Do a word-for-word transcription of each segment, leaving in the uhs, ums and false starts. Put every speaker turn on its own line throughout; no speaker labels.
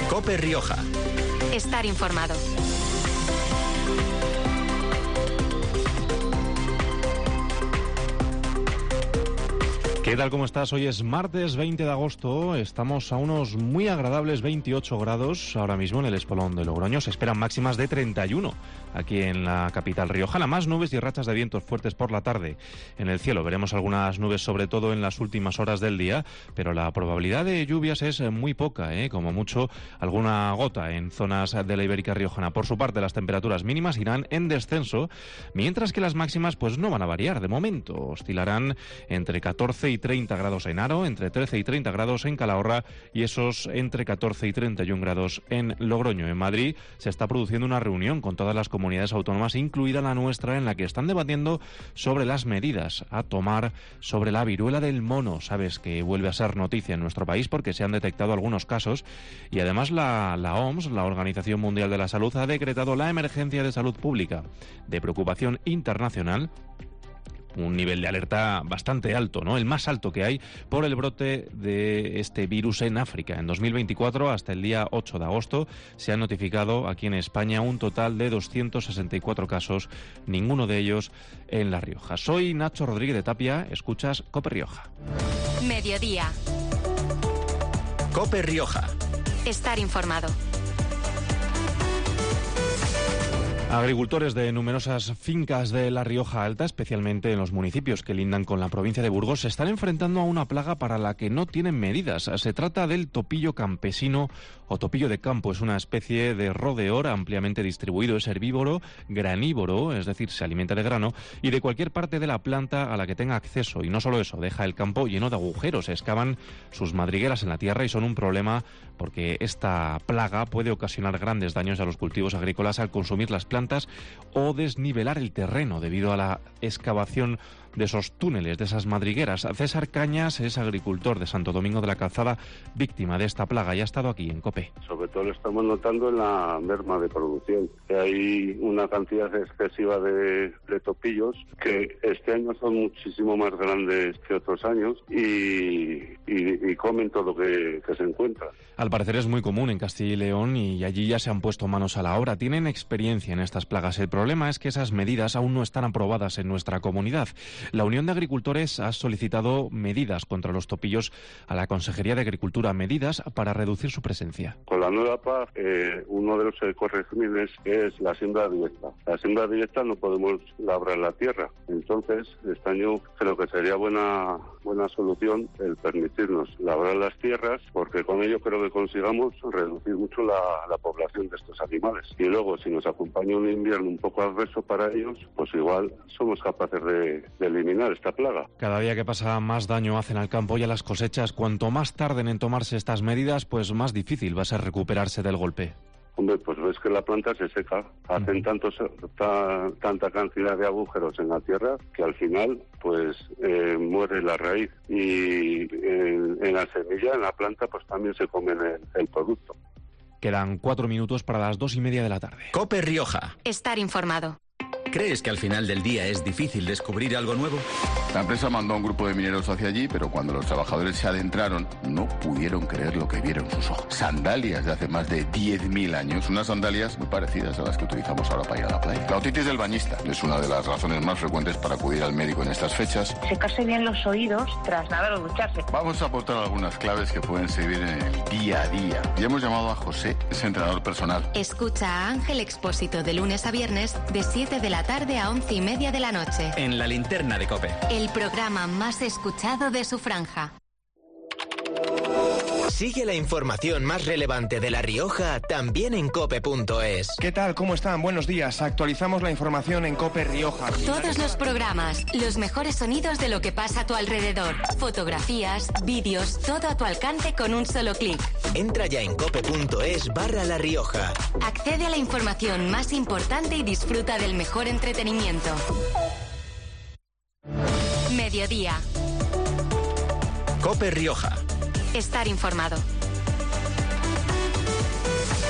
COPE Rioja.
Estar informado.
¿Qué tal? ¿Cómo estás? Hoy es martes veinte de agosto, estamos a unos muy agradables veintiocho grados ahora mismo en el Espolón de Logroño. Se esperan máximas de treinta y uno aquí en la capital riojana, más nubes y rachas de vientos fuertes por la tarde en el cielo. Veremos algunas nubes sobre todo en las últimas horas del día, pero la probabilidad de lluvias es muy poca, ¿eh? Como mucho alguna gota en zonas de la Ibérica riojana. Por su parte, las temperaturas mínimas irán en descenso, mientras que las máximas pues no van a variar de momento. Oscilarán entre catorce y treinta grados en Haro, entre trece y treinta grados en Calahorra y esos entre catorce y treinta y uno grados en Logroño. En Madrid se está produciendo una reunión con todas las comunidades autónomas, incluida la nuestra, en la que están debatiendo sobre las medidas a tomar sobre la viruela del mono. Sabes que vuelve a ser noticia en nuestro país porque se han detectado algunos casos y además la, la O M S, la Organización Mundial de la Salud, ha decretado la emergencia de salud pública de preocupación internacional. Un nivel de alerta bastante alto, ¿no? El más alto que hay por el brote de este virus en África. En dos mil veinticuatro, hasta el día ocho de agosto, se han notificado aquí en España un total de doscientos sesenta y cuatro casos, ninguno de ellos en La Rioja. Soy Nacho Rodríguez de Tapia, escuchas COPE Rioja.
Mediodía.
COPE Rioja.
Estar informado.
Agricultores de numerosas fincas de La Rioja Alta, especialmente en los municipios que lindan con la provincia de Burgos, se están enfrentando a una plaga para la que no tienen medidas. Se trata del topillo campesino o topillo de campo. Es una especie de rodeor ampliamente distribuido. Es herbívoro, granívoro, es decir, se alimenta de grano y de cualquier parte de la planta a la que tenga acceso. Y no solo eso, deja el campo lleno de agujeros. Se excavan sus madrigueras en la tierra y son un problema porque esta plaga puede ocasionar grandes daños a los cultivos agrícolas al consumir las plantas o desnivelar el terreno debido a la excavación de esos túneles, de esas madrigueras. César Cañas es agricultor de Santo Domingo de la Calzada, víctima de esta plaga y ha estado aquí en COPE.
Sobre todo lo estamos notando en la merma de producción, que hay una cantidad excesiva de, de topillos que este año son muchísimo más grandes que otros años y, y, y comen todo lo que, que se encuentra.
Al parecer es muy común en Castilla y León y allí ya se han puesto manos a la obra. Tienen experiencia en estas plagas. El problema es que esas medidas aún no están aprobadas en nuestra comunidad. La Unión de Agricultores ha solicitado medidas contra los topillos a la Consejería de Agricultura, medidas para reducir su presencia.
Con la nueva P A C, eh, uno de los corregimientos es la siembra directa. La siembra directa no podemos labrar la tierra. Entonces, este año creo que sería buena buena solución el permitirnos labrar las tierras, porque con ello creo que consigamos reducir mucho la, la población de estos animales. Y luego, si nos acompaña un invierno un poco adverso para ellos, pues igual somos capaces de, de eliminar esta plaga.
Cada día que pasa más daño hacen al campo y a las cosechas. Cuanto más tarden en tomarse estas medidas, pues más difícil va a ser recuperarse del golpe.
Hombre, pues ves que la planta se seca, hacen tantos, ta, tanta cantidad de agujeros en la tierra que al final pues eh, muere la raíz y en, en la semilla, en la planta, pues también se comen el, el producto.
Quedan cuatro minutos para las dos y media de la tarde.
COPE Rioja.
Estar informado.
¿Crees que al final del día es difícil descubrir algo nuevo?
La empresa mandó a un grupo de mineros hacia allí, pero cuando los trabajadores se adentraron, no pudieron creer lo que vieron sus ojos. Sandalias de hace más de diez mil años, unas sandalias muy parecidas a las que utilizamos ahora para ir a la playa. La otitis del bañista es una de las razones más frecuentes para acudir al médico en estas fechas.
Secarse bien los oídos tras nadar o ducharse.
Vamos a aportar algunas claves que pueden servir en el día a día. Y hemos llamado a José, es entrenador personal.
Escucha a Ángel Expósito de lunes a viernes de siete de la tarde a once y media de la noche.
En la linterna de COPE.
El programa más escuchado de su franja.
Sigue la información más relevante de La Rioja también en cope punto es.
¿Qué tal? ¿Cómo están? Buenos días. Actualizamos la información en COPE Rioja.
Todos los programas, los mejores sonidos de lo que pasa a tu alrededor. Fotografías, vídeos, todo a tu alcance con un solo clic.
Entra ya en cope punto es barra La Rioja.
Accede a la información más importante y disfruta del mejor entretenimiento. Mediodía.
COPE Rioja.
Estar informado.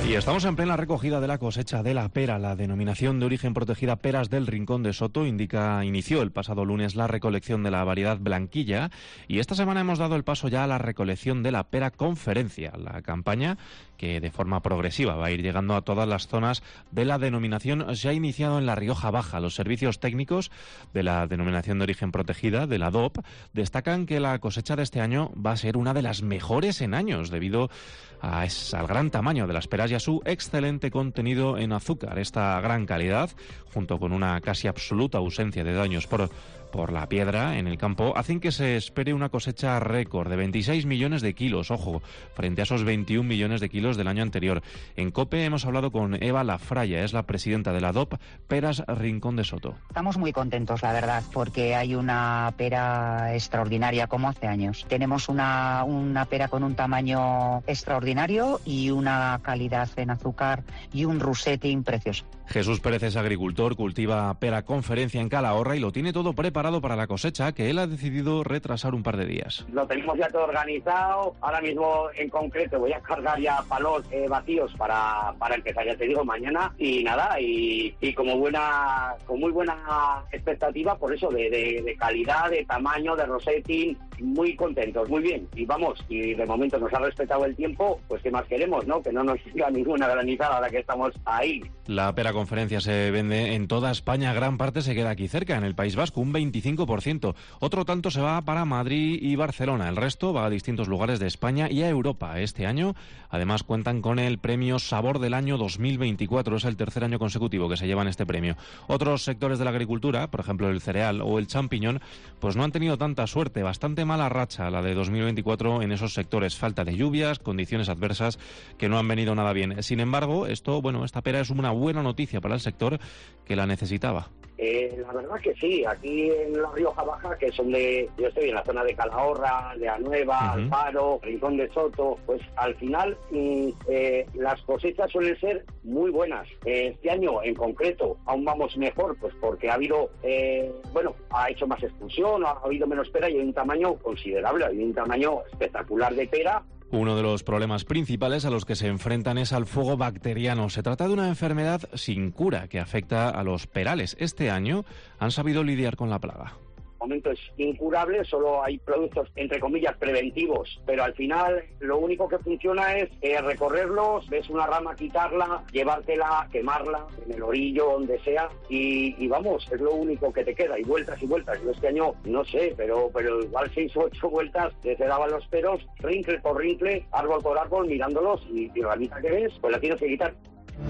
Y estamos en plena recogida de la cosecha de la pera. La denominación de origen protegida Peras del Rincón de Soto indica inició el pasado lunes la recolección de la variedad blanquilla y esta semana hemos dado el paso ya a la recolección de la pera conferencia, la campaña que de forma progresiva va a ir llegando a todas las zonas de la denominación. Se ha iniciado en la Rioja Baja. Los servicios técnicos de la denominación de origen protegida, de la D O P, destacan que la cosecha de este año va a ser una de las mejores en años debido a esa, al gran tamaño de las peras y a su excelente contenido en azúcar. Esta gran calidad, junto con una casi absoluta ausencia de daños por por la piedra en el campo, hacen que se espere una cosecha récord de veintiséis millones de kilos, ojo, frente a esos veintiún millones de kilos del año anterior. En COPE hemos hablado con Eva Lafraya, es la presidenta de la D O P Peras Rincón de Soto.
Estamos muy contentos, la verdad, porque hay una pera extraordinaria como hace años. Tenemos una, una pera con un tamaño extraordinario y una calidad en azúcar y un rusetting precioso.
Jesús Pérez es agricultor, cultiva pera conferencia en Calahorra y lo tiene todo preparado para la cosecha, que él ha decidido retrasar un par de días.
Lo tenemos ya todo organizado. Ahora mismo, en concreto, voy a cargar ya palos eh, vacíos para, para empezar, ya te digo, mañana. Y nada, y, y como buena, con muy buena expectativa, por eso, de, de, de calidad, de tamaño, de rosetting, muy contentos, muy bien. Y vamos, y de momento nos ha respetado el tiempo, pues ¿qué más queremos, no? Que no nos siga ninguna granizada ahora que estamos ahí.
La pera conferencia se vende en toda España, gran parte se queda aquí cerca, en el País Vasco, un veinticinco por ciento. Otro tanto se va para Madrid y Barcelona, el resto va a distintos lugares de España y a Europa. Este año, además, cuentan con el premio Sabor del Año dos mil veinticuatro, es el tercer año consecutivo que se llevan este premio. Otros sectores de la agricultura, por ejemplo el cereal o el champiñón, pues no han tenido tanta suerte, bastante mala racha la de dos mil veinticuatro en esos sectores, falta de lluvias, condiciones adversas que no han venido nada bien. Sin embargo, esto, bueno, esta pera es una buena noticia para el sector que la necesitaba.
Eh, la verdad que sí, aquí en la Rioja Baja, que es donde yo estoy, en la zona de Calahorra, de Anueva, uh-huh. Alfaro, Rincón de Soto, pues al final mm, eh, las cosechas suelen ser muy buenas. Eh, este año en concreto aún vamos mejor, pues porque ha habido, eh, bueno, ha hecho más expulsión, ha habido menos pera y hay un tamaño considerable, hay un tamaño espectacular de pera.
Uno de los problemas principales a los que se enfrentan es al fuego bacteriano. Se trata de una enfermedad sin cura que afecta a los perales. Este año han sabido lidiar con la plaga.
De momento es incurable, solo hay productos, entre comillas, preventivos, pero al final lo único que funciona es eh, recorrerlos, ves una rama, quitarla, llevártela, quemarla, en el orillo, donde sea, y, y vamos, es lo único que te queda, y vueltas y vueltas. Yo este año, no sé, pero pero igual seis o ocho vueltas, te daban los peros, rincle por rincle, árbol por árbol, mirándolos, y, y la mitad que ves, pues la tienes que quitar.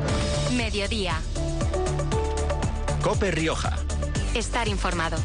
Mediodía.
COPE Rioja.
Estar informado.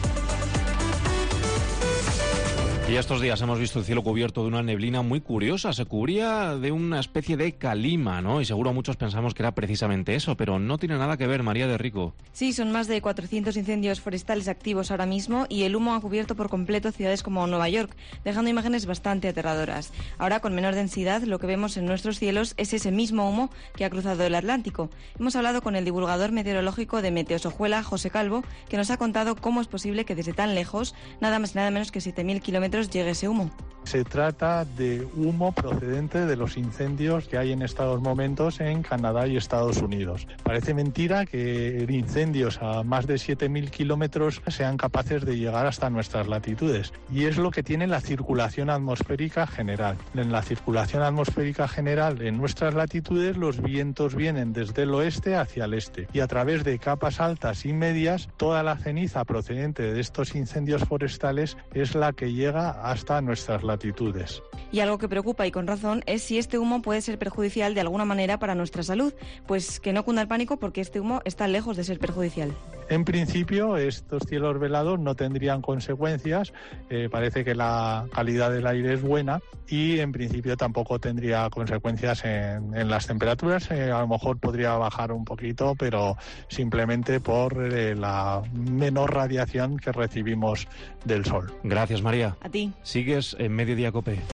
Y estos días hemos visto el cielo cubierto de una neblina muy curiosa. Se cubría de una especie de calima, ¿no? Y seguro muchos pensamos que era precisamente eso, pero no tiene nada que ver, María de Rico.
Sí, son más de cuatrocientos incendios forestales activos ahora mismo y el humo ha cubierto por completo ciudades como Nueva York, dejando imágenes bastante aterradoras. Ahora, con menor densidad, lo que vemos en nuestros cielos es ese mismo humo que ha cruzado el Atlántico. Hemos hablado con el divulgador meteorológico de Meteosojuela, José Calvo, que nos ha contado cómo es posible que desde tan lejos, nada más y nada menos que siete mil kilómetros, llegue ese humo.
Se trata de humo procedente de los incendios que hay en estos momentos en Canadá y Estados Unidos. Parece mentira que incendios a más de siete mil kilómetros sean capaces de llegar hasta nuestras latitudes. Y es lo que tiene la circulación atmosférica general. En la circulación atmosférica general en nuestras latitudes los vientos vienen desde el oeste hacia el este. Y a través de capas altas y medias, toda la ceniza procedente de estos incendios forestales es la que llega hasta nuestras latitudes. latitudes.
Y algo que preocupa y con razón es si este humo puede ser perjudicial de alguna manera para nuestra salud. Pues que no cunda el pánico porque este humo está lejos de ser perjudicial.
En principio, estos cielos velados no tendrían consecuencias. Eh, parece que la calidad del aire es buena y en principio tampoco tendría consecuencias en, en las temperaturas. Eh, a lo mejor podría bajar un poquito, pero simplemente por eh, la menor radiación que recibimos del sol.
Gracias, María.
A ti.
Sigues en Mediodía COPE.